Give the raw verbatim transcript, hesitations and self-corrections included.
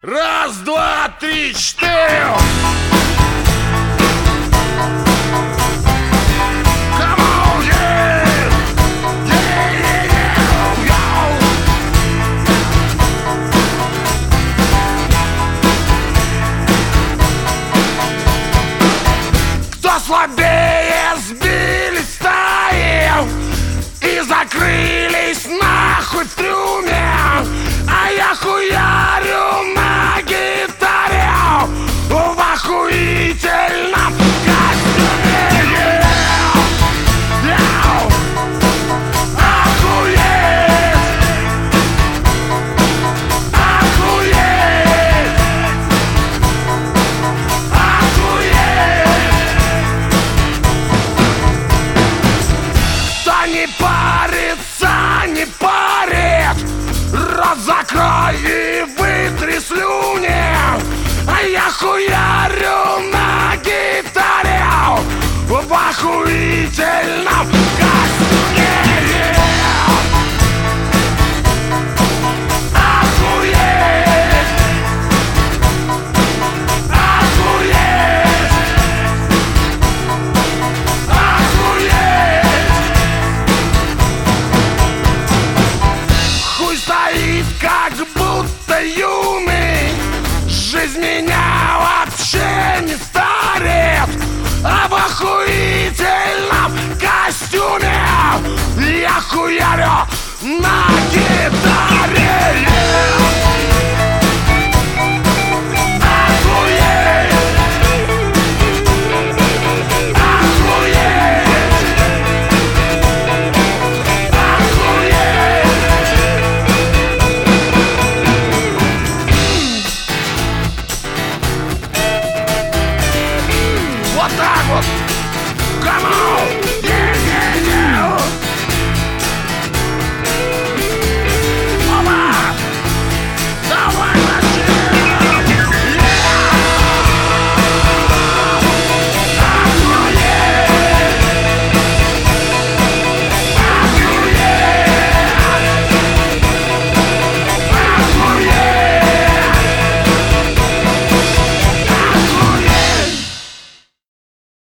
Раз, два, три, четыре. Come on, yeah. Yeah, yeah, yeah, yo. Кто слабее, сбили стаи и закрылись нахуй в трюме, а я хуярю на гитаре в охуительном костюме. Yeah. Yeah. Охуеть! Охуеть! Охуеть! Кто не парится, не парит, рот закрой и вытри слюни, а я хуярю на гитаре в охуительном костюме. Охуеть! Охуеть! Охуеть! Хуй стоит, как будто юный, жизнь меня вообще не старит, а в охуительном костюме я хуярю на гитаре. Yeah.